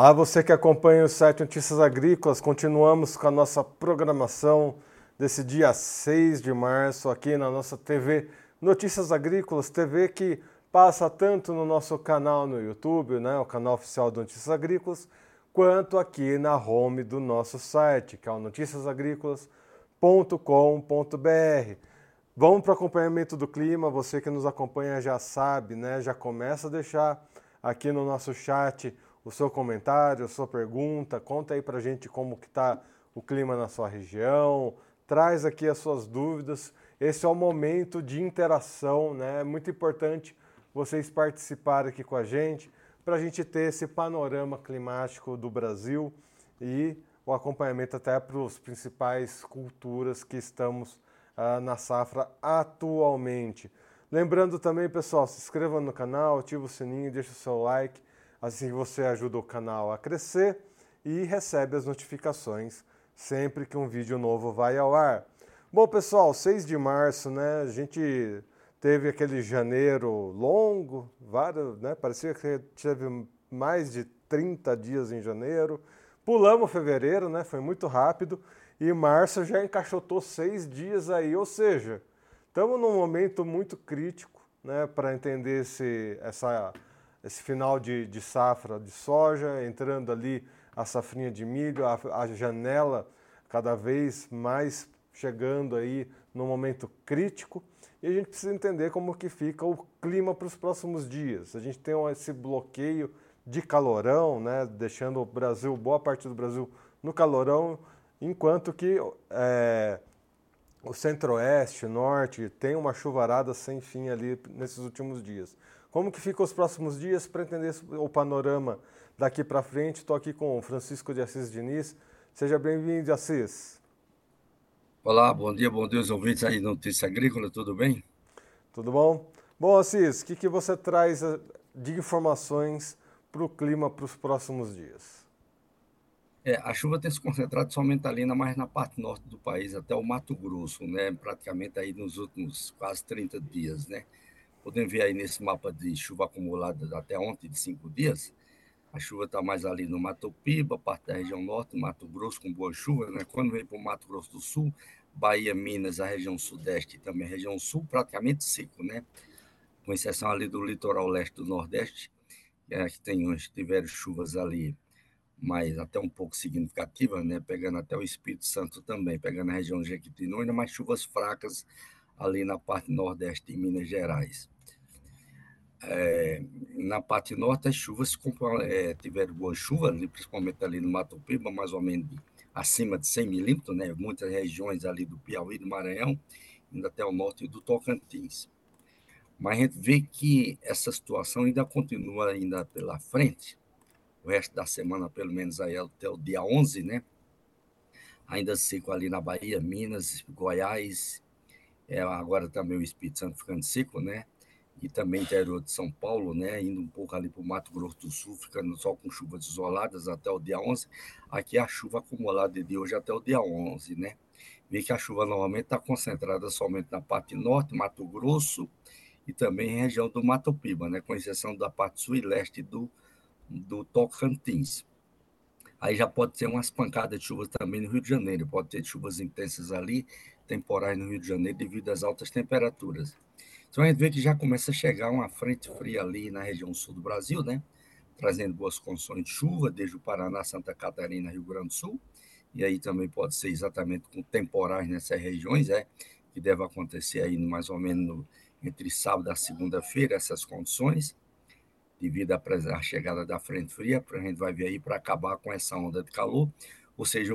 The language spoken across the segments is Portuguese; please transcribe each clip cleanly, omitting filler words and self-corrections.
Olá, você que acompanha o site Notícias Agrícolas, continuamos com a nossa programação desse dia 6 de março aqui na nossa TV Notícias Agrícolas, TV que passa tanto no nosso canal no YouTube, né, o canal oficial do Notícias Agrícolas, quanto aqui na home do nosso site, que é o noticiasagricolas.com.br. Vamos para o acompanhamento do clima, você que nos acompanha já sabe, né, já começa a deixar aqui no nosso chat o seu comentário, a sua pergunta, conta aí pra gente como que tá o clima na sua região, traz aqui as suas dúvidas. Esse é o momento de interação, né? É muito importante vocês participarem aqui com a gente para a gente ter esse panorama climático do Brasil e o acompanhamento até para as principais culturas que estamos na safra atualmente. Lembrando também, pessoal, se inscreva no canal, ativa o sininho, deixa o seu like. Assim você ajuda o canal a crescer e recebe as notificações sempre que um vídeo novo vai ao ar. Bom, pessoal, 6 de março, né? A gente teve aquele janeiro longo, né? Parecia que teve mais de 30 dias em janeiro. Pulamos fevereiro, né? Foi muito rápido. E março já encaixotou 6 dias aí, ou seja, estamos num momento muito crítico, né? Para entender esse final de safra de soja, entrando ali a safrinha de milho, a janela cada vez mais chegando aí no momento crítico, e a gente precisa entender como que fica o clima para os próximos dias. A gente tem esse bloqueio de calorão, né, deixando o Brasil, boa parte do Brasil no calorão, enquanto que o centro-oeste, norte, tem uma chuvarada sem fim ali nesses últimos dias. Como que ficam os próximos dias? Para entender o panorama daqui para frente, estou aqui com o Francisco de Assis Diniz. Seja bem-vindo, Assis. Olá, bom dia aos ouvintes aí do Notícia Agrícola, tudo bem? Tudo bom? Bom, Assis, o que você traz de informações para o clima para os próximos dias? A chuva tem se concentrado somente ali mais na parte norte do país, até o Mato Grosso, né? Praticamente aí nos últimos quase 30 dias, né? Podem ver aí nesse mapa de chuva acumulada até ontem, de 5 dias. A chuva está mais ali no Mato Piba, parte da região norte, Mato Grosso com boa chuva, né? Quando vem para o Mato Grosso do Sul, Bahia, Minas, a região sudeste e também a região sul, praticamente seco, né? Com exceção ali do litoral leste do Nordeste, que tiveram chuvas ali mas até um pouco significativa, né? Pegando até o Espírito Santo também, pegando a região de Jequitinhonha, mas chuvas fracas ali na parte nordeste de Minas Gerais. Na parte norte, as chuvas tiveram boa chuva, ali, principalmente ali no Mato Piba, mais ou menos acima de 100 milímetros, né? Muitas regiões ali do Piauí, do Maranhão, indo até o norte do Tocantins. Mas a gente vê que essa situação ainda continua ainda pela frente, o resto da semana, pelo menos aí até o dia 11, né? Ainda seco ali na Bahia, Minas, Goiás, agora também o Espírito Santo ficando seco, né? E também interior de São Paulo, né? Indo um pouco ali para o Mato Grosso do Sul, ficando só com chuvas isoladas até o dia 11. Aqui a chuva acumulada de hoje até o dia 11, né? Vê que a chuva normalmente está concentrada somente na parte norte, Mato Grosso, e também região do Mato Piba, né? Com exceção da parte sul e leste do Tocantins. Aí já pode ter umas pancadas de chuva também no Rio de Janeiro, pode ter chuvas intensas ali, temporais no Rio de Janeiro devido às altas temperaturas. Então a gente vê que já começa a chegar uma frente fria ali na região sul do Brasil, né? Trazendo boas condições de chuva, desde o Paraná, Santa Catarina, Rio Grande do Sul. E aí também pode ser exatamente com temporais nessas regiões, que deve acontecer aí mais ou menos entre sábado e segunda-feira, essas condições devido à chegada da frente fria, a gente vai ver aí para acabar com essa onda de calor, ou seja,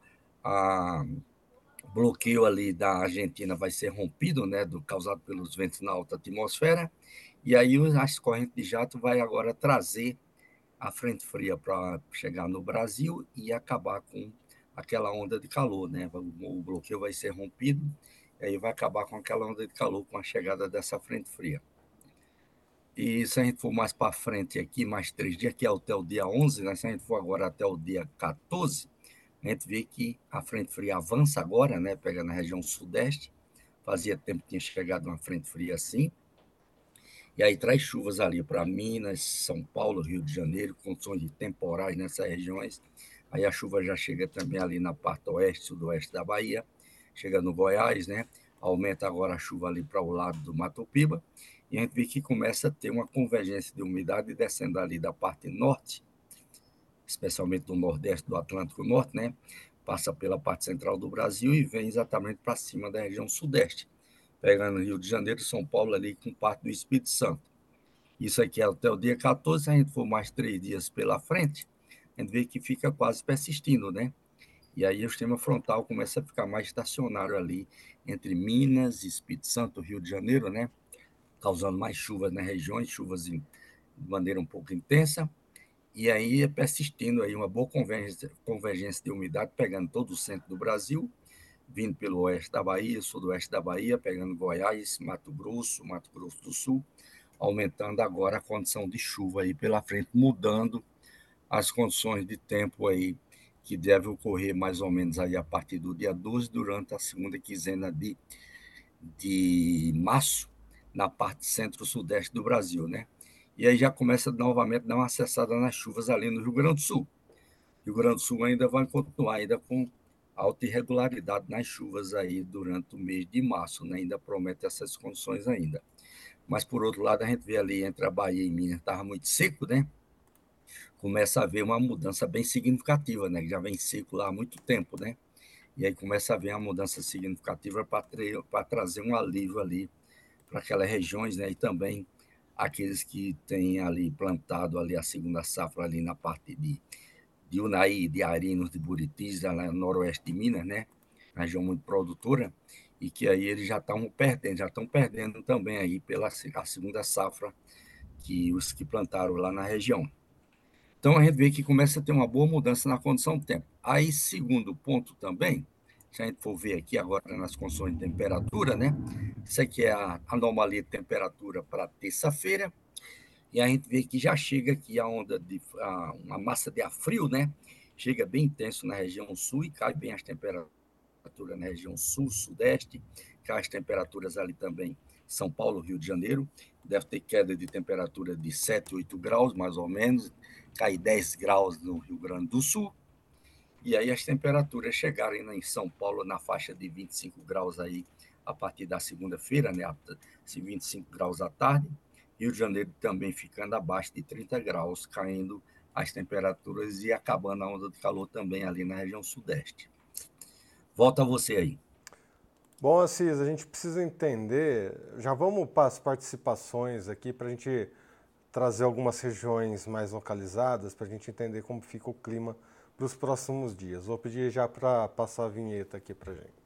o bloqueio ali da Argentina vai ser rompido, né, causado pelos ventos na alta atmosfera, e aí as correntes de jato vai agora trazer a frente fria para chegar no Brasil e acabar com aquela onda de calor, né? O bloqueio vai ser rompido, e aí vai acabar com aquela onda de calor com a chegada dessa frente fria. E se a gente for mais para frente aqui, mais 3 dias, que é até o dia 11, né? Se a gente for agora até o dia 14, a gente vê que a frente fria avança agora, né? Pega na região sudeste. Fazia tempo que tinha chegado uma frente fria assim. E aí traz chuvas ali para Minas, São Paulo, Rio de Janeiro, condições de temporais nessas regiões. Aí a chuva já chega também ali na parte oeste, sudoeste da Bahia, chega no Goiás, né? Aumenta agora a chuva ali para o lado do Mato Piba, e a gente vê que começa a ter uma convergência de umidade descendo ali da parte norte, especialmente do nordeste do Atlântico Norte, né? Passa pela parte central do Brasil e vem exatamente para cima da região sudeste, pegando Rio de Janeiro, São Paulo ali com parte do Espírito Santo. Isso aqui é até o dia 14, se a gente for mais 3 dias pela frente, a gente vê que fica quase persistindo, né? E aí o sistema frontal começa a ficar mais estacionário ali entre Minas, Espírito Santo, Rio de Janeiro, né? Causando mais chuvas nas regiões, chuvas de maneira um pouco intensa, e aí é persistindo aí uma boa convergência de umidade, pegando todo o centro do Brasil, vindo pelo oeste da Bahia, sudoeste da Bahia, pegando Goiás, Mato Grosso do Sul, aumentando agora a condição de chuva aí pela frente, mudando as condições de tempo aí que deve ocorrer mais ou menos aí a partir do dia 12, durante a segunda quinzena de março, na parte centro-sudeste do Brasil, né? E aí já começa novamente a dar uma acessada nas chuvas ali no Rio Grande do Sul. Rio Grande do Sul ainda vai continuar ainda com alta irregularidade nas chuvas aí durante o mês de março, né? Ainda promete essas condições ainda. Mas, por outro lado, a gente vê ali entre a Bahia e Minas, estava muito seco, né? Começa a haver uma mudança bem significativa, né? Que já vem seco lá há muito tempo, né? E aí começa a haver uma mudança significativa para trazer um alívio ali para aquelas regiões, né? E também aqueles que têm ali plantado ali a segunda safra ali na parte de Unai, de Arinos, de Buritis, lá no noroeste de Minas, né? Região muito produtora, e que aí eles já estão perdendo também aí pela a segunda safra que os que plantaram lá na região. Então a gente vê que começa a ter uma boa mudança na condição do tempo. Aí, segundo ponto também, se a gente for ver aqui agora nas condições de temperatura, né? Isso aqui é a anomalia de temperatura para terça-feira, e a gente vê que já chega aqui a onda de uma massa de ar frio, né? Chega bem intenso na região sul e cai bem as temperaturas na região sul, sudeste, cai as temperaturas ali também, São Paulo, Rio de Janeiro, deve ter queda de temperatura de 7, 8 graus, mais ou menos, cai 10 graus no Rio Grande do Sul, e aí as temperaturas chegarem em São Paulo na faixa de 25 graus aí, a partir da segunda-feira, né, 25 graus à tarde, Rio de Janeiro também ficando abaixo de 30 graus, caindo as temperaturas e acabando a onda de calor também ali na região sudeste. Volta a você aí. Bom, Assis, a gente precisa entender, já vamos para as participações aqui para a gente trazer algumas regiões mais localizadas para a gente entender como fica o clima para os próximos dias. Vou pedir já para passar a vinheta aqui para a gente.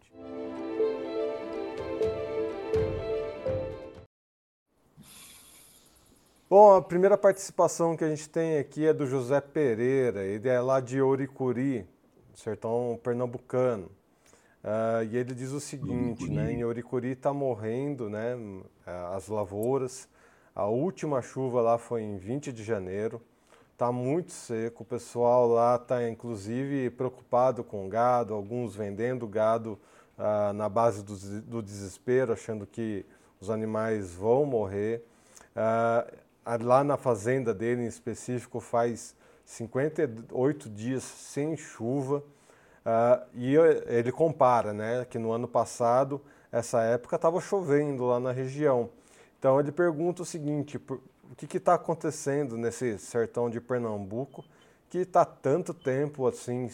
Bom, a primeira participação que a gente tem aqui é do José Pereira, ele é lá de Oricuri, sertão pernambucano. E ele diz o seguinte, né, em Oricuri está morrendo, né, as lavouras. A última chuva lá foi em 20 de janeiro. Está muito seco, o pessoal lá está inclusive preocupado com gado, alguns vendendo gado na base do desespero, achando que os animais vão morrer. Lá na fazenda dele em específico faz 58 dias sem chuva. E ele compara, né, que no ano passado, essa época, estava chovendo lá na região. Então ele pergunta o seguinte, o que está acontecendo nesse sertão de Pernambuco que está tanto tempo assim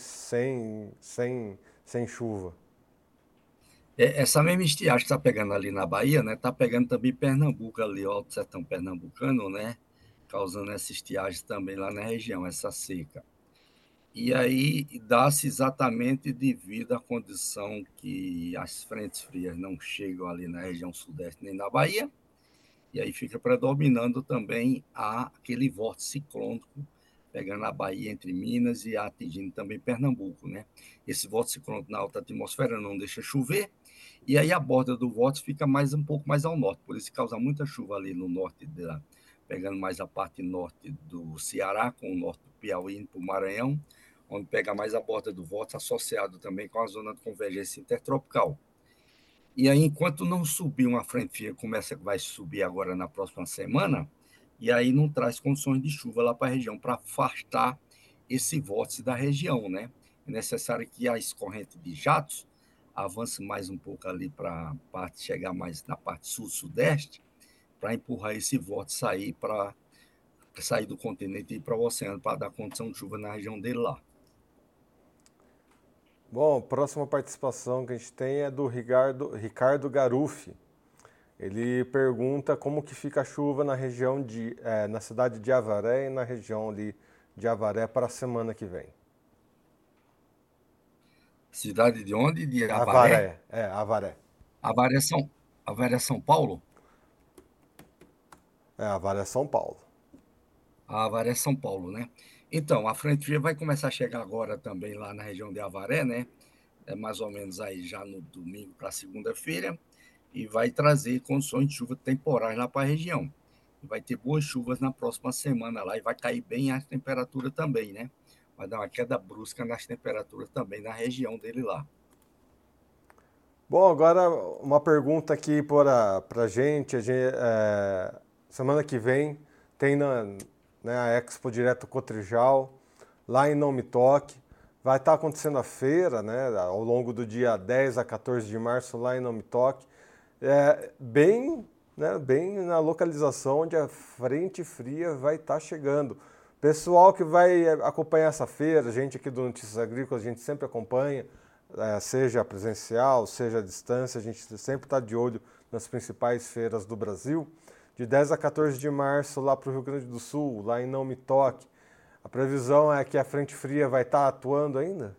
sem chuva? Essa mesma estiagem que está pegando ali na Bahia, né, está pegando também Pernambuco ali, o Alto Sertão Pernambucano, né, causando essa estiagem também lá na região, essa seca. E aí dá-se exatamente devido à condição que as frentes frias não chegam ali na região sudeste nem na Bahia, e aí fica predominando também aquele vórtice ciclônico pegando a Bahia entre Minas e atingindo também Pernambuco, né? Esse vórtice ciclônico na alta atmosfera não deixa chover, e aí a borda do vórtice fica um pouco mais ao norte, por isso causa muita chuva ali no norte, pegando mais a parte norte do Ceará, com o norte do Piauí indo para o Maranhão, onde pega mais a borda do vórtice, associado também com a zona de convergência intertropical. E aí, enquanto não subir uma frente fria, vai subir agora na próxima semana, e aí não traz condições de chuva lá para a região, para afastar esse vórtice da região, né? É necessário que as correntes de jatos avancem mais um pouco ali para chegar mais na parte sul-sudeste, para empurrar esse vórtice sair para sair do continente e ir para o oceano, para dar condição de chuva na região dele lá. Bom, a próxima participação que a gente tem é do Ricardo Garuffi. Ele pergunta como que fica a chuva na região na cidade de Avaré e na região ali de Avaré para a semana que vem. Cidade de onde? De Avaré? Avaré, Avaré. Avaré, Avaré, São Paulo? Avaré, São Paulo. Avaré, São Paulo, né? Então, a frente fria vai começar a chegar agora também lá na região de Avaré, né? É mais ou menos aí já no domingo para segunda-feira, e vai trazer condições de chuva temporais lá para a região. Vai ter boas chuvas na próxima semana lá e vai cair bem a temperatura também, né? Vai dar uma queda brusca nas temperaturas também na região dele lá. Bom, agora uma pergunta aqui para a gente. Semana que vem tem né, a Expo Direto Cotrijal, lá em Não Me Toque. Vai estar acontecendo a feira, né, ao longo do dia 10 a 14 de março, lá em Não Me Toque. Bem na localização onde a frente fria vai estar chegando. Pessoal que vai acompanhar essa feira, a gente aqui do Notícias Agrícolas, a gente sempre acompanha, seja presencial, seja à distância, a gente sempre está de olho nas principais feiras do Brasil. De 10 a 14 de março, lá para o Rio Grande do Sul, lá em Não Me Toque. A previsão é que a frente fria vai estar atuando ainda?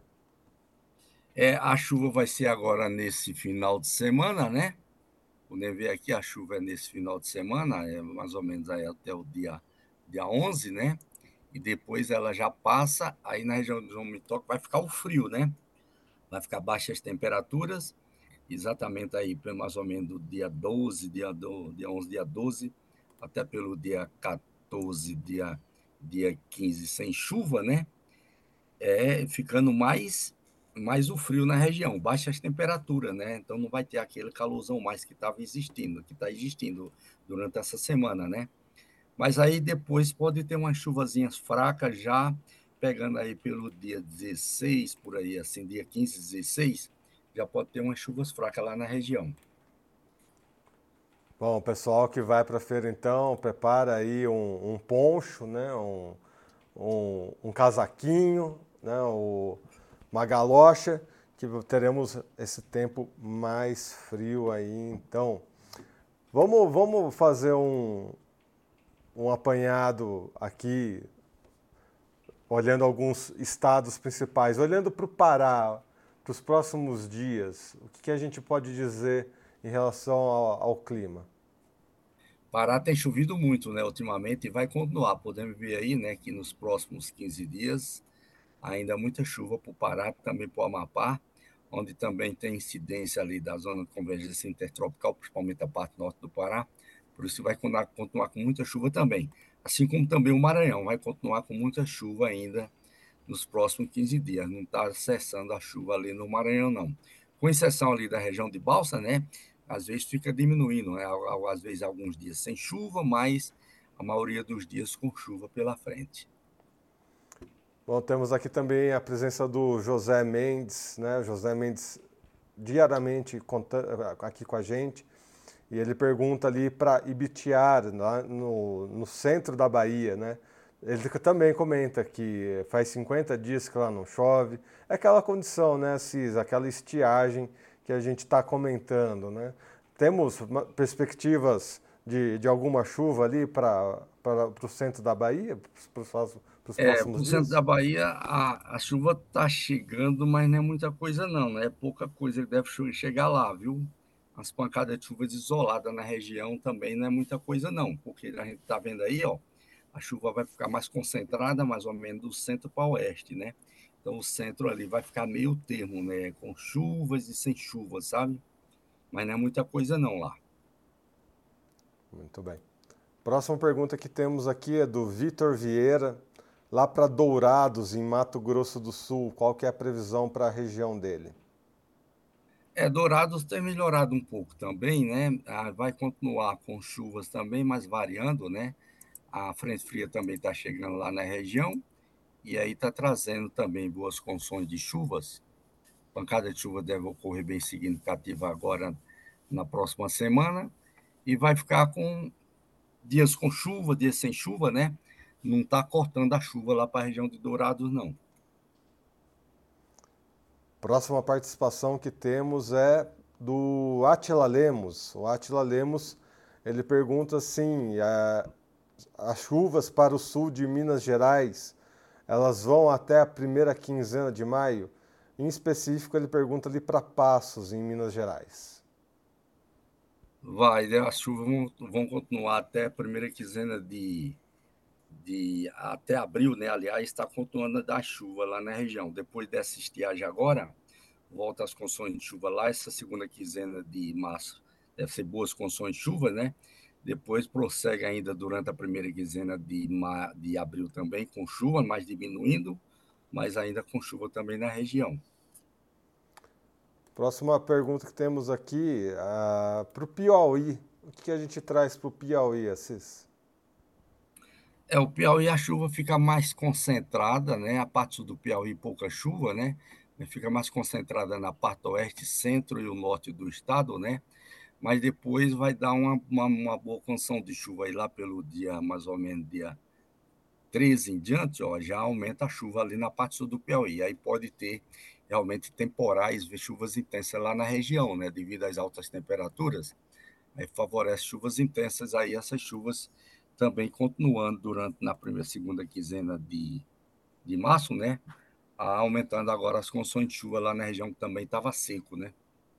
A chuva vai ser agora nesse final de semana, né? Podemos ver aqui, a chuva é nesse final de semana, é mais ou menos aí até o dia 11, né? E depois ela já passa, aí na região do João Mitoque vai ficar o frio, né? Vai ficar baixas temperaturas, exatamente aí mais ou menos do dia 12, dia 11, dia 12, até pelo dia 14, dia 15 sem chuva, né? Ficando mais o frio na região, baixas temperaturas, né? Então não vai ter aquele calorzão mais que estava existindo, que está existindo durante essa semana, né? Mas aí depois pode ter umas chuvazinhas fracas já, pegando aí pelo dia 16, por aí, assim, dia 15, 16, já pode ter umas chuvas fracas lá na região. Bom, o pessoal que vai para a feira então, prepara aí um poncho, né? Um casaquinho, né? Uma galocha, que teremos esse tempo mais frio aí. Então, vamos fazer um apanhado aqui, olhando alguns estados principais, olhando para o Pará, para os próximos dias. O que a gente pode dizer em relação ao clima? Pará tem chovido muito, né, ultimamente, e vai continuar. Podemos ver aí, né, que nos próximos 15 dias ainda muita chuva para o Pará, também para o Amapá, onde também tem incidência ali da zona de convergência intertropical, principalmente a parte norte do Pará. Por isso vai continuar com muita chuva também. Assim como também o Maranhão vai continuar com muita chuva ainda nos próximos 15 dias. Não está cessando a chuva ali no Maranhão, não. Com exceção ali da região de Balsa, né? Às vezes fica diminuindo, né? Às vezes alguns dias sem chuva, mas a maioria dos dias com chuva pela frente. Bom, temos aqui também a presença do José Mendes, né? O José Mendes diariamente aqui com a gente. E ele pergunta ali para Ibitiara, no centro da Bahia, né? Ele também comenta que faz 50 dias que lá não chove. É aquela condição, né, Cis? Aquela estiagem que a gente está comentando, né? Temos perspectivas de alguma chuva ali para o centro da Bahia, para os Para próximos o centro dias? da Bahia, a chuva está chegando, mas não é muita coisa, não. Né? É pouca coisa que deve chegar lá, viu? As pancadas de chuvas isoladas na região também não é muita coisa, não. Porque a gente está vendo aí, ó, a chuva vai ficar mais concentrada, mais ou menos do centro para o oeste, né? Então o centro ali vai ficar meio termo, né? Com chuvas e sem chuvas, sabe? Mas não é muita coisa, não lá. Muito bem. Próxima pergunta que temos aqui é do Vitor Vieira, lá para Dourados, em Mato Grosso do Sul. Qual que é a previsão para a região dele? Dourados tem melhorado um pouco também, né? Vai continuar com chuvas também, mas variando, né? A frente fria também está chegando lá na região e aí está trazendo também boas condições de chuvas. Pancada de chuva deve ocorrer bem significativa agora na próxima semana e vai ficar com chuva, dias sem chuva, né? Não está cortando a chuva lá para a região de Dourados, não. Próxima participação que temos é do Atila Lemos. O Atila Lemos, ele pergunta assim, as chuvas para o sul de Minas Gerais, elas vão até a primeira quinzena de maio? Em específico, ele pergunta ali para Passos, em Minas Gerais. Vai, né? As chuvas vão continuar até a primeira quinzena até abril, né? Aliás, está continuando a dar chuva lá na região. Depois dessa estiagem agora, volta as condições de chuva lá. Essa segunda quinzena de março deve ser boas condições de chuva, né? Depois prossegue ainda durante a primeira quinzena de abril também, com chuva, mas diminuindo, mas ainda com chuva também na região. Próxima pergunta que temos aqui, para o Piauí. O que a gente traz para o Piauí, Assis? O Piauí a chuva fica mais concentrada, né? A parte sul do Piauí pouca chuva, né? Fica mais concentrada na parte oeste, centro e o norte do estado, né? Mas depois vai dar uma boa condição de chuva aí lá pelo dia, mais ou menos dia 13 em diante, ó, já aumenta a chuva ali na parte sul do Piauí. Aí pode ter realmente temporais, chuvas intensas lá na região, né? Devido às altas temperaturas, aí favorece chuvas intensas, aí essas chuvas também continuando na primeira, segunda quinzena de março, né? Aumentando agora as condições de chuva lá na região que também estava seco, né?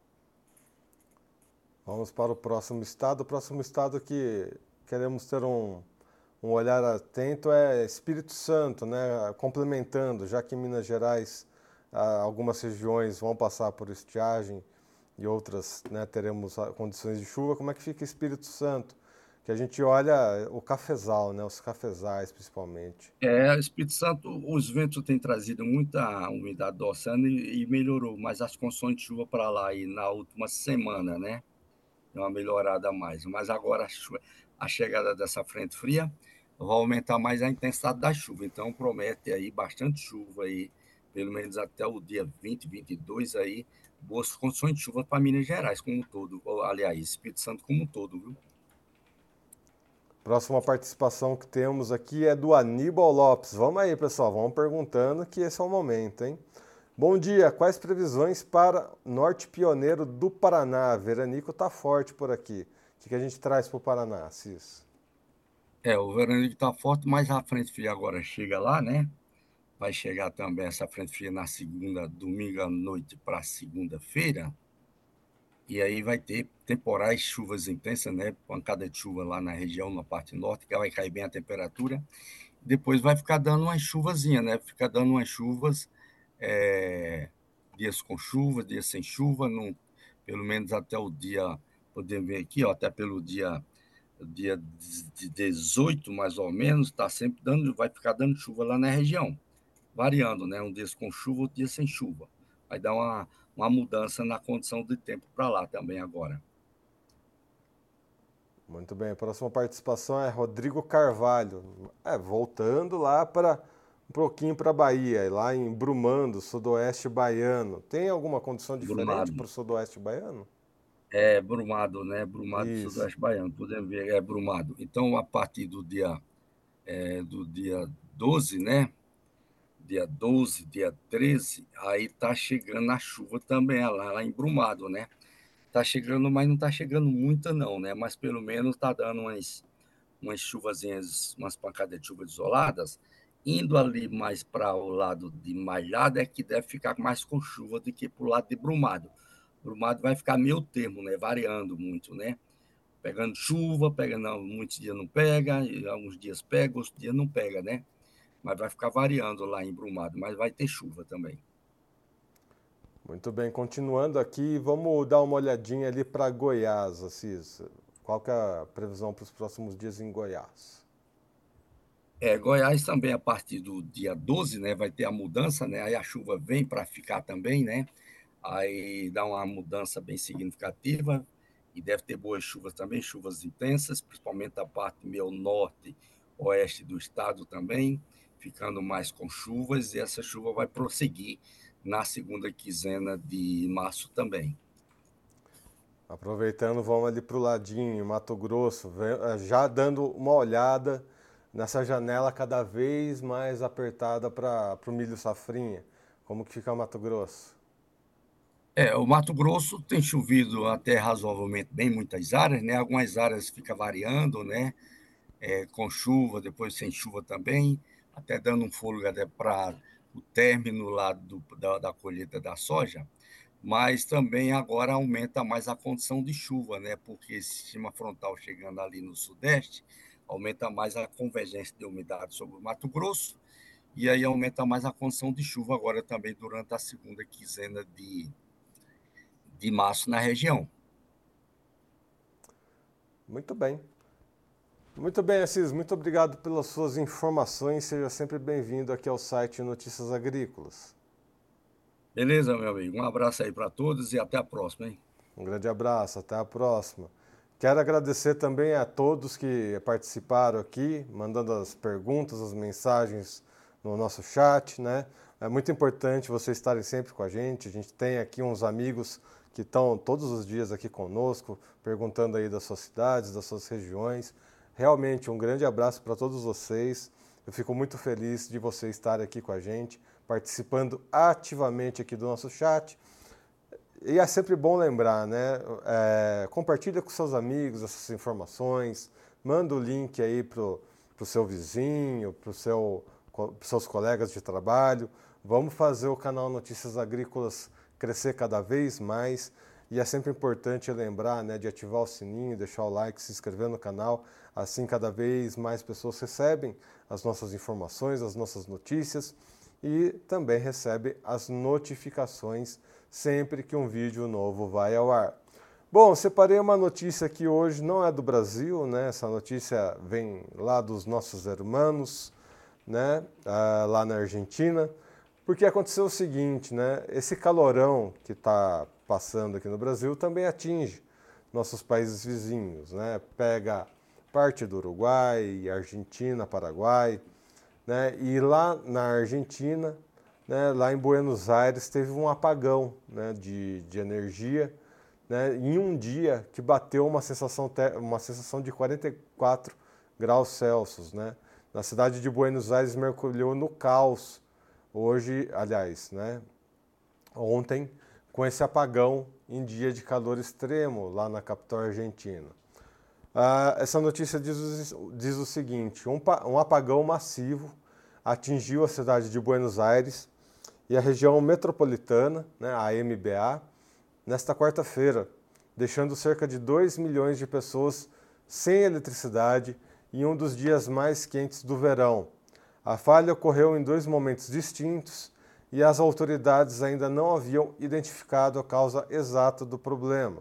Vamos para o próximo estado. O próximo estado que queremos ter um olhar atento é Espírito Santo, né? Complementando, já que em Minas Gerais algumas regiões vão passar por estiagem e outras, né, teremos condições de chuva. Como é que fica Espírito Santo? Que a gente olha o cafezal, né? Os cafezais principalmente. Espírito Santo, os ventos têm trazido muita umidade do oceano e melhorou, mas as condições de chuva para lá aí na última semana, né? Deu uma melhorada a mais. Mas agora a chegada dessa frente fria vai aumentar mais a intensidade da chuva. Então promete aí bastante chuva aí, pelo menos até o dia 20, 22 aí, boas condições de chuva para Minas Gerais como um todo, ou, aliás, Espírito Santo como um todo, viu? Próxima participação que temos aqui é do Aníbal Lopes. Vamos aí, pessoal, vamos perguntando que esse é o momento, hein? Bom dia, quais previsões para Norte Pioneiro do Paraná? Veranico tá forte por aqui. O que a gente traz para o Paraná, Cis? O verão está forte, mas a frente fria agora chega lá, né? Vai chegar também essa frente fria na segunda, domingo à noite para segunda-feira. E aí vai ter temporais, chuvas intensas, né? Pancada de chuva lá na região, na parte norte, que vai cair bem a temperatura. Depois vai ficar dando umas chuvazinhas, né? Fica dando umas chuvas, é, dias com chuva, dias sem chuva, pelo menos até o dia, podemos ver aqui, ó, até pelo dia de 18, mais ou menos, tá sempre dando, vai ficar dando chuva lá na região, variando, né? Um dia com chuva, outro dia sem chuva. Vai dar uma mudança na condição de tempo para lá também agora. Muito bem, a próxima participação é Rodrigo Carvalho. Voltando lá para um pouquinho para a Bahia, lá em Brumando, sudoeste baiano. Tem alguma condição diferente Brumado. para o sudoeste baiano? Brumado, né? Brumado do Isso. Sudoeste Baiano, podemos ver, brumado. Então, a partir do dia 12, né? Dia 12, dia 13, aí tá chegando a chuva também, lá em Brumado, né? Tá chegando, mas não tá chegando muita não, né? Mas pelo menos tá dando umas chuvazinhas, umas pancadas de chuva isoladas, indo ali mais para o lado de Malhada é que deve ficar mais com chuva do que para o lado de Brumado. Brumado vai ficar meio termo, né? Variando muito, né? Pegando chuva, pegando, muitos dias não pega, alguns dias pega, outros dias não pega, né? Mas vai ficar variando lá em Brumado, mas vai ter chuva também. Muito bem, continuando aqui, vamos dar uma olhadinha ali para Goiás, Assis. Qual que é a previsão para os próximos dias em Goiás? Goiás também, a partir do dia 12, né, vai ter a mudança, né? Aí a chuva vem para ficar também, né? aí dá uma mudança bem significativa e deve ter boas chuvas também, chuvas intensas, principalmente a parte meio norte, oeste do estado também, ficando mais com chuvas, e essa chuva vai prosseguir na segunda quinzena de março também. Aproveitando, vamos ali para o ladinho, Mato Grosso, já dando uma olhada nessa janela cada vez mais apertada para o milho safrinha. Como que fica Mato Grosso? O Mato Grosso tem chovido até razoavelmente bem em muitas áreas, né? Algumas áreas fica variando, né? Com chuva, depois sem chuva também, até dando um fôlego até para o término lá da colheita da soja, mas também agora aumenta mais a condição de chuva, né? Porque esse sistema frontal chegando ali no sudeste, aumenta mais a convergência de umidade sobre o Mato Grosso, e aí aumenta mais a condição de chuva agora também durante a segunda quinzena de março na região. Muito bem. Muito bem, Assis, muito obrigado pelas suas informações. Seja sempre bem-vindo aqui ao site Notícias Agrícolas. Beleza, meu amigo? Um abraço aí para todos e até a próxima, hein? Um grande abraço, até a próxima. Quero agradecer também a todos que participaram aqui, mandando as perguntas, as mensagens no nosso chat, né? É muito importante vocês estarem sempre com a gente. A gente tem aqui uns amigos que estão todos os dias aqui conosco, perguntando aí das suas cidades, das suas regiões. Realmente um grande abraço para todos vocês. Eu fico muito feliz de vocês estarem aqui com a gente, participando ativamente aqui do nosso chat. E é sempre bom lembrar, né? Compartilha com seus amigos essas informações, manda o link aí pro seu vizinho, pros seus colegas de trabalho. Vamos fazer o canal Notícias Agrícolas crescer cada vez mais. E é sempre importante lembrar, né, de ativar o sininho, deixar o like, se inscrever no canal. Assim, cada vez mais pessoas recebem as nossas informações, as nossas notícias e também recebem as notificações sempre que um vídeo novo vai ao ar. Bom, separei uma notícia que hoje não é do Brasil, né? Essa notícia vem lá dos nossos irmãos, né? Lá na Argentina, porque aconteceu o seguinte, né? Esse calorão que está passando aqui no Brasil também atinge nossos países vizinhos, né? Pega parte do Uruguai, Argentina, Paraguai, né? E lá na Argentina, né, lá em Buenos Aires, teve um apagão, né, de energia, né, em um dia que bateu uma sensação de 44 graus Celsius. Né? Na cidade de Buenos Aires mergulhou no caos hoje, aliás, né, ontem, com esse apagão em dia de calor extremo lá na capital argentina. Essa notícia diz o seguinte: um apagão massivo atingiu a cidade de Buenos Aires e a região metropolitana, né, a MBA, nesta quarta-feira, deixando cerca de 2 milhões de pessoas sem eletricidade em um dos dias mais quentes do verão. A falha ocorreu em dois momentos distintos e as autoridades ainda não haviam identificado a causa exata do problema.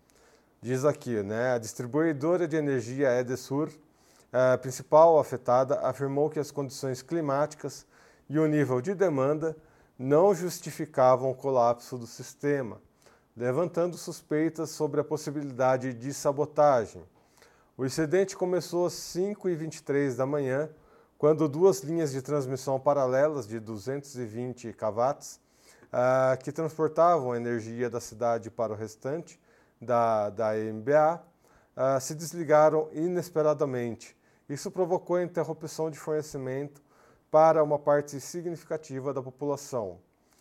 Diz aqui, né, a distribuidora de energia Edesur, a principal afetada, afirmou que as condições climáticas e o nível de demanda não justificavam o colapso do sistema, levantando suspeitas sobre a possibilidade de sabotagem. O incidente começou às 5h23 da manhã, quando duas linhas de transmissão paralelas de 220 kW, que transportavam a energia da cidade para o restante da MBA, se desligaram inesperadamente. Isso provocou a interrupção de fornecimento para uma parte significativa da população.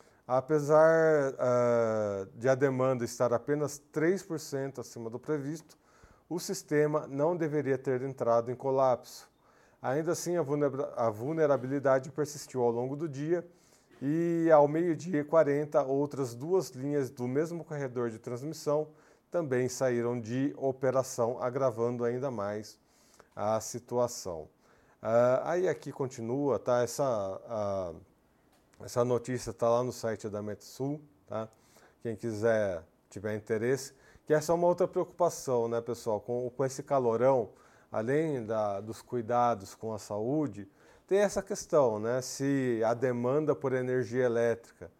Apesar de a demanda estar apenas 3% acima do previsto, o sistema não deveria ter entrado em colapso. Ainda assim, a vulnerabilidade persistiu ao longo do dia e, ao 12h40, outras duas linhas do mesmo corredor de transmissão também saíram de operação, agravando ainda mais a situação. Aí aqui continua, tá? Essa notícia está lá no site da Metsul, tá? Quem quiser, tiver interesse, que essa é uma outra preocupação, né, pessoal? Com esse calorão, além dos cuidados com a saúde, tem essa questão, né? Se a demanda por energia elétrica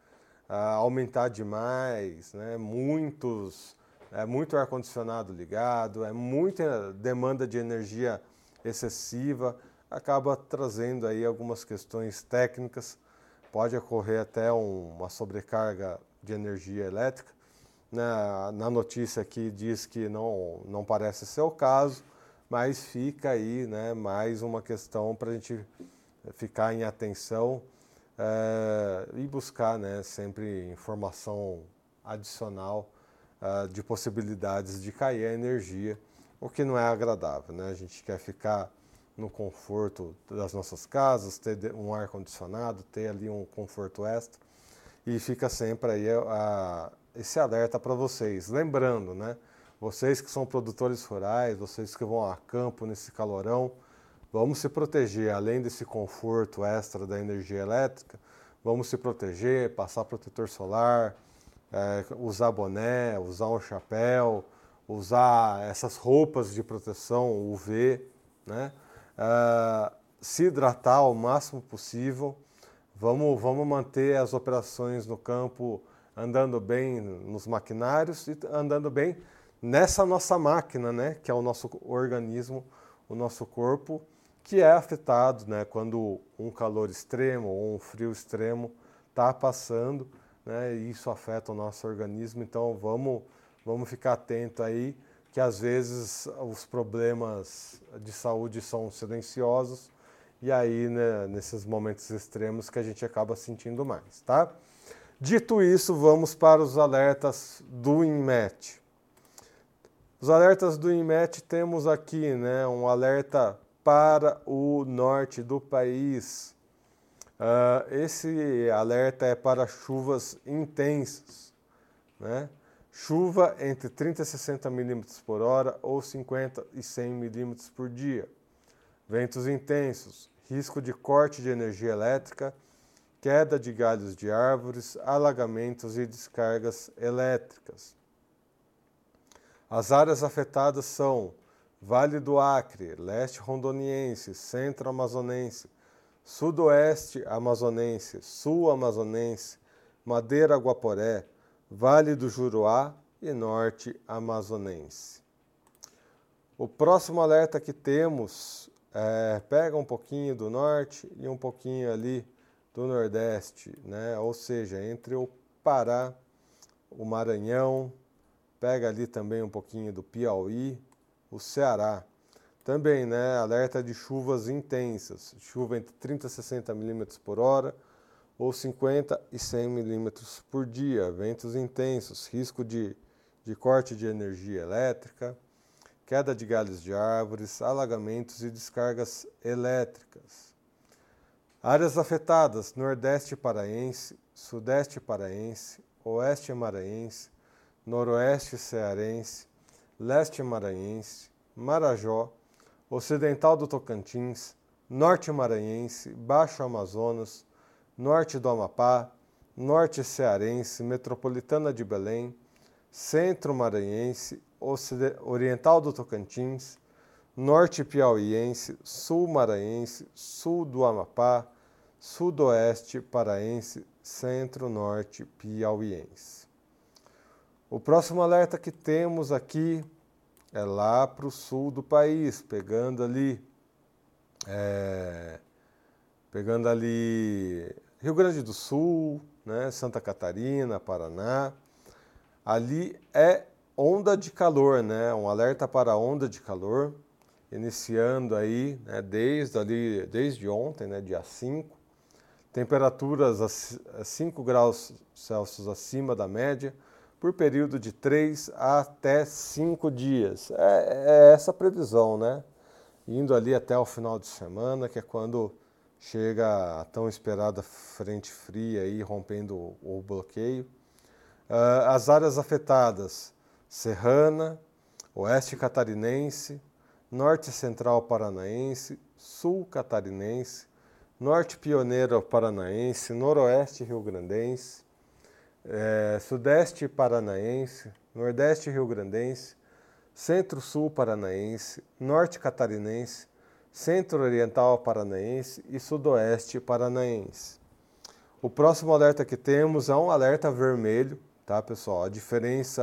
aumentar demais, né? Muito ar-condicionado ligado, muita demanda de energia excessiva, acaba trazendo aí algumas questões técnicas, pode ocorrer até uma sobrecarga de energia elétrica. Na notícia aqui diz que não parece ser o caso, mas fica aí, né, mais uma questão para a gente ficar em atenção e buscar, né, sempre informação adicional de possibilidades de cair a energia, o que não é agradável, né? A gente quer ficar no conforto das nossas casas, ter um ar-condicionado, ter ali um conforto extra, e fica sempre aí esse alerta para vocês. Lembrando, né? Vocês que são produtores rurais, vocês que vão a campo nesse calorão, vamos se proteger, além desse conforto extra da energia elétrica, vamos se proteger, passar protetor solar, usar boné, usar um chapéu, usar essas roupas de proteção UV, né? Se hidratar o máximo possível. Vamos manter as operações no campo andando bem nos maquinários e andando bem nessa nossa máquina, né? Que é o nosso organismo, o nosso corpo, que é afetado, né? Quando um calor extremo ou um frio extremo está passando, né? E isso afeta o nosso organismo. Então vamos ficar atento aí, que às vezes os problemas de saúde são silenciosos, e aí, né, nesses momentos extremos que a gente acaba sentindo mais, tá? Dito isso, vamos para os alertas do INMET. Os alertas do INMET temos aqui, né, um alerta para o norte do país. Esse alerta é para chuvas intensas, né? Chuva entre 30 e 60 milímetros por hora ou 50 e 100 milímetros por dia. Ventos intensos, risco de corte de energia elétrica, queda de galhos de árvores, alagamentos e descargas elétricas. As áreas afetadas são Vale do Acre, leste rondoniense, centro amazonense, sudoeste amazonense, sul amazonense, Madeira Guaporé, Vale do Juruá e norte amazonense. O próximo alerta que temos pega um pouquinho do norte e um pouquinho ali do nordeste, né? Ou seja, entre o Pará, o Maranhão, pega ali também um pouquinho do Piauí, o Ceará. Também, né, alerta de chuvas intensas, chuva entre 30 e 60 milímetros por hora ou 50 e 100 milímetros por dia, ventos intensos, risco de corte de energia elétrica, queda de galhos de árvores, alagamentos e descargas elétricas. Áreas afetadas: Nordeste paraense, Sudeste paraense, Oeste maranhense, Noroeste cearense, Leste maranhense, Marajó, Ocidental do Tocantins, Norte maranhense, Baixo Amazonas, Norte do Amapá, Norte cearense, Metropolitana de Belém, Centro maranhense, Oriental do Tocantins, Norte piauiense, Sul maranhense, Sul do Amapá, Sudoeste paraense, Centro-Norte piauiense. O próximo alerta que temos aqui é lá para o sul do país, pegando ali Rio Grande do Sul, né, Santa Catarina, Paraná. Ali é onda de calor, né, um alerta para onda de calor, iniciando aí, né, desde ontem, né, dia 5, temperaturas a 5 graus Celsius acima da média, por período de 3 até 5 dias. É essa a previsão, né? Indo ali até o final de semana, que é quando chega a tão esperada frente fria aí, rompendo o bloqueio. As áreas afetadas: Serrana, Oeste Catarinense, Norte Central Paranaense, Sul Catarinense, Norte Pioneiro Paranaense, Noroeste Rio-Grandense, Sudeste Paranaense, Nordeste Rio-Grandense, Centro-Sul Paranaense, Norte Catarinense, Centro-Oriental Paranaense e Sudoeste Paranaense. O próximo alerta que temos é um alerta vermelho, tá, pessoal? A diferença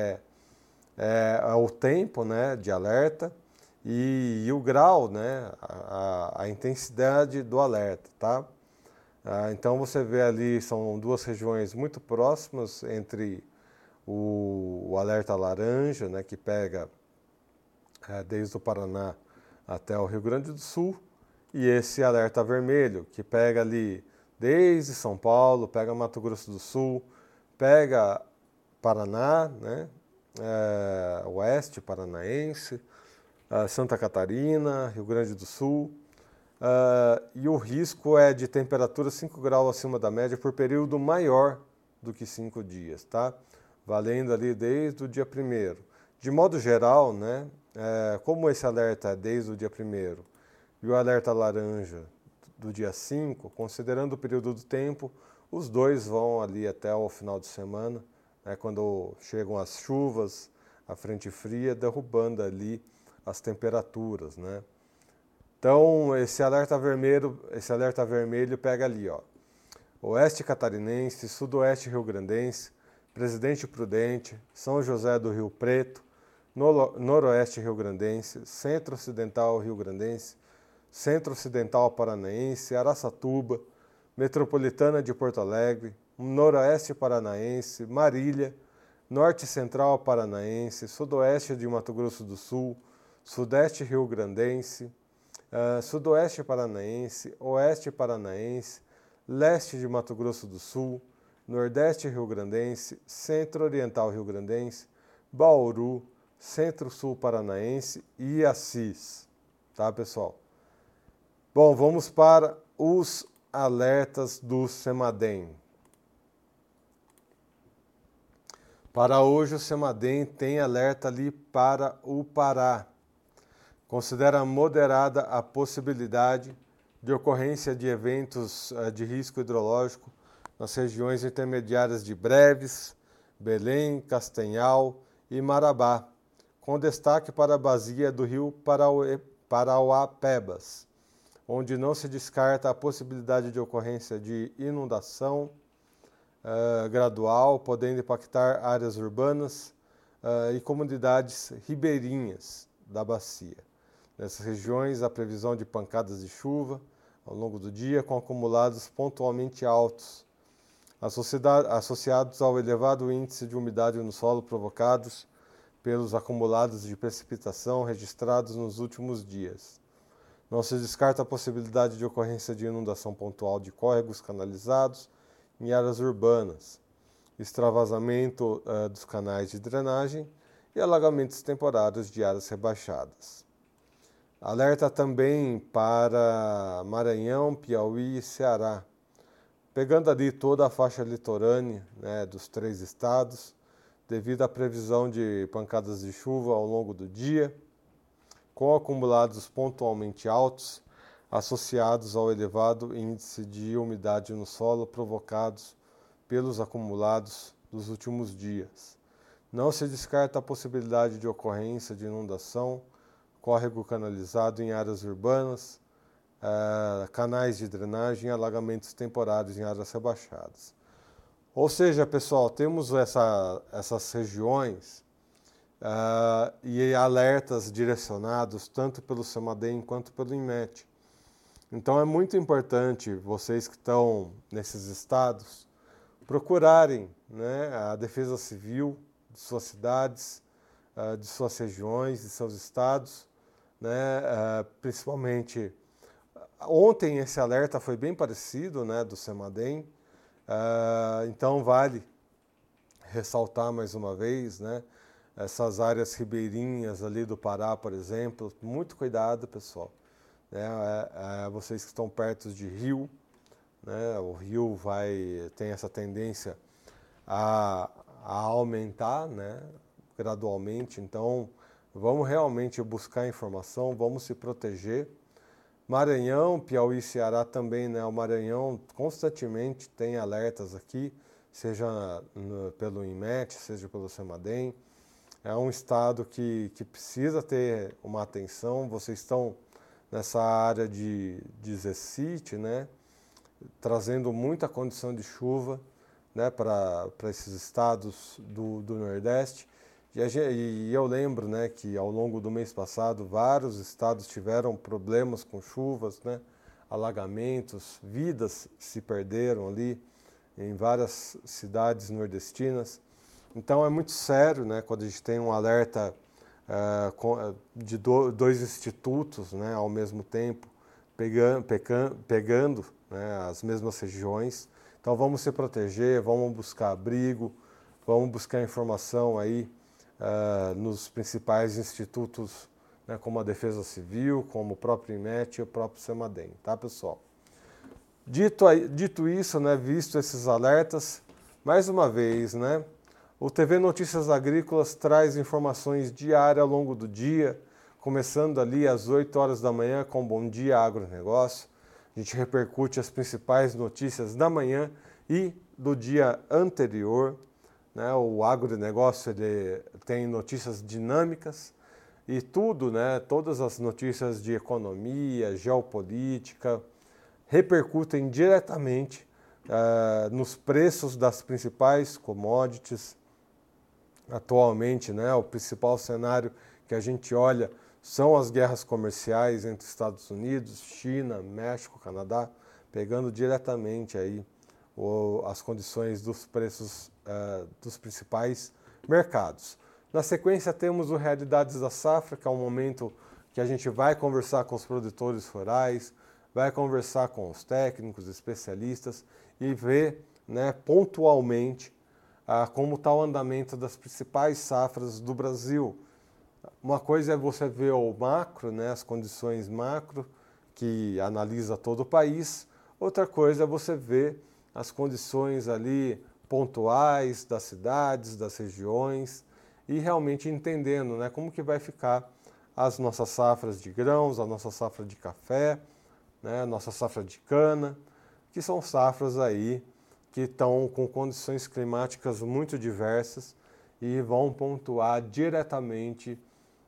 é o tempo, né, de alerta e o grau, né, a intensidade do alerta, tá? Então você vê ali, são duas regiões muito próximas entre o alerta laranja, né, que pega desde o Paraná até o Rio Grande do Sul, e esse alerta vermelho, que pega ali desde São Paulo, pega Mato Grosso do Sul, pega Paraná, né, oeste paranaense, Santa Catarina, Rio Grande do Sul, e o risco é de temperatura 5 graus acima da média por período maior do que 5 dias, tá? Valendo ali desde o dia 1º. De modo geral, né, como esse alerta é desde o dia 1º e o alerta laranja do dia 5, considerando o período do tempo, os dois vão ali até o final de semana, né, quando chegam as chuvas, a frente fria, derrubando ali as temperaturas, né? Então, esse alerta vermelho pega ali, ó, oeste catarinense, sudoeste rio-grandense, Presidente Prudente, São José do Rio Preto, noroeste rio-grandense, centro-ocidental rio-grandense, centro-ocidental paranaense, Araçatuba, metropolitana de Porto Alegre, noroeste paranaense, Marília, norte central paranaense, sudoeste de Mato Grosso do Sul, sudeste rio-grandense, sudoeste paranaense, oeste paranaense, leste de Mato Grosso do Sul, nordeste rio-grandense, centro-oriental rio-grandense, Bauru, centro-sul paranaense e Assis. Tá, pessoal? Bom, vamos para os alertas do CEMADEM. Para hoje, o CEMADEM tem alerta ali para o Pará. Considera moderada a possibilidade de ocorrência de eventos de risco hidrológico nas regiões intermediárias de Breves, Belém, Castanhal e Marabá, com destaque para a bacia do rio Parauapebas, onde não se descarta a possibilidade de ocorrência de inundação gradual, podendo impactar áreas urbanas e comunidades ribeirinhas da bacia. Nessas regiões, a previsão de pancadas de chuva ao longo do dia, com acumulados pontualmente altos, associados ao elevado índice de umidade no solo provocados pelos acumulados de precipitação registrados nos últimos dias. Não se descarta a possibilidade de ocorrência de inundação pontual de córregos canalizados em áreas urbanas, extravasamento dos canais de drenagem e alagamentos temporários de áreas rebaixadas. Alerta também para Maranhão, Piauí e Ceará, pegando ali toda a faixa litorânea, né, dos 3 estados, devido à previsão de pancadas de chuva ao longo do dia, com acumulados pontualmente altos, associados ao elevado índice de umidade no solo provocados pelos acumulados dos últimos dias. Não se descarta a possibilidade de ocorrência de inundação, córrego canalizado em áreas urbanas, canais de drenagem e alagamentos temporários em áreas rebaixadas. Ou seja, pessoal, temos essas regiões e alertas direcionados tanto pelo CEMADEM quanto pelo INMET. Então é muito importante vocês que estão nesses estados procurarem, né, a Defesa Civil de suas cidades, de suas regiões, de seus estados, né, principalmente. Ontem esse alerta foi bem parecido, né, do CEMADEM, então vale ressaltar mais uma vez, né, essas áreas ribeirinhas ali do Pará, por exemplo, muito cuidado, pessoal, né, vocês que estão perto de rio, né, o rio tem essa tendência a aumentar, né, gradualmente, então vamos realmente buscar informação, vamos se proteger. Maranhão, Piauí e Ceará também, né? O Maranhão constantemente tem alertas aqui, seja pelo INMET, seja pelo CEMADEM. É um estado que precisa ter uma atenção. Vocês estão nessa área de ZECIT, né? trazendo muita condição de chuva, né, para esses estados do Nordeste. E eu lembro, né, que ao longo do mês passado vários estados tiveram problemas com chuvas, né, alagamentos, vidas se perderam ali em várias cidades nordestinas. Então é muito sério, né, quando a gente tem um alerta de dois institutos, né, ao mesmo tempo, pegando, né, as mesmas regiões. Então vamos se proteger, vamos buscar abrigo, vamos buscar informação aí nos principais institutos, né, como a Defesa Civil, como o próprio IMET e o próprio CEMADEM, tá, pessoal? Dito isso, né, visto esses alertas, mais uma vez, né, o TV Notícias Agrícolas traz informações diárias ao longo do dia, começando ali às 8 horas da manhã com Bom Dia Agronegócio. A gente repercute as principais notícias da manhã e do dia anterior, né? O agronegócio ele tem notícias dinâmicas e tudo, né? Todas as notícias de economia, geopolítica, repercutem diretamente nos preços das principais commodities. Atualmente, né, o principal cenário que a gente olha são as guerras comerciais entre Estados Unidos, China, México, Canadá, pegando diretamente aí as condições dos preços dos principais mercados. Na sequência temos o Realidades da Safra, que é um momento que a gente vai conversar com os produtores rurais, vai conversar com os técnicos, especialistas e ver, né, pontualmente como está o andamento das principais safras do Brasil. Uma coisa é você ver o macro, né, as condições macro, que analisa todo o país. Outra coisa é você ver as condições ali pontuais das cidades, das regiões e realmente entendendo, né, como que vai ficar as nossas safras de grãos, a nossa safra de café, né, a nossa safra de cana, que são safras aí que estão com condições climáticas muito diversas e vão pontuar diretamente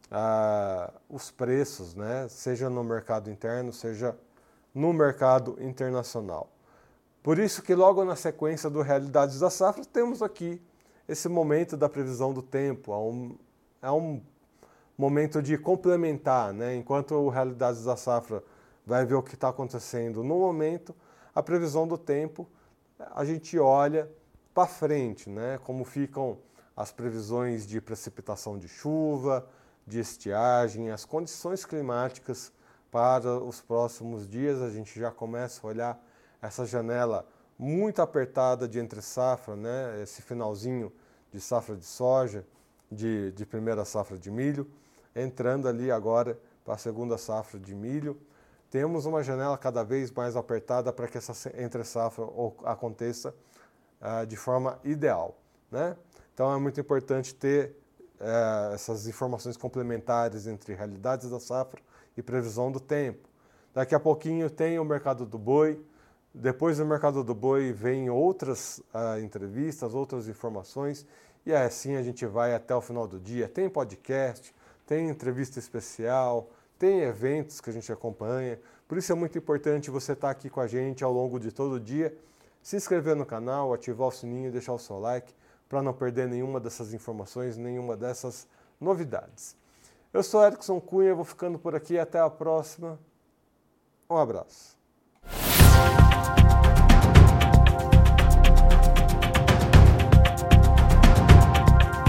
os preços, né? Seja no mercado interno, seja no mercado internacional. Por isso que logo na sequência do Realidades da Safra temos aqui esse momento da previsão do tempo. É um momento de complementar, né? Enquanto o Realidades da Safra vai ver o que está acontecendo no momento, a previsão do tempo a gente olha para frente, né? Como ficam as previsões de precipitação de chuva, de estiagem, as condições climáticas para os próximos dias. A gente já começa a olhar essa janela muito apertada de entre safra, né? Esse finalzinho de safra de soja, de primeira safra de milho, entrando ali agora para a segunda safra de milho. Temos uma janela cada vez mais apertada para que essa entre-safra aconteça de forma ideal, né? Então é muito importante ter essas informações complementares entre realidades da safra e previsão do tempo. Daqui a pouquinho tem o mercado do boi, depois do mercado do boi vem outras entrevistas, outras informações, e assim a gente vai até o final do dia. Tem podcast, tem entrevista especial, tem eventos que a gente acompanha, por isso é muito importante você estar aqui com a gente ao longo de todo o dia, se inscrever no canal, ativar o sininho, deixar o seu like, para não perder nenhuma dessas informações, nenhuma dessas novidades. Eu sou Erickson Cunha, vou ficando por aqui, até a próxima, um abraço.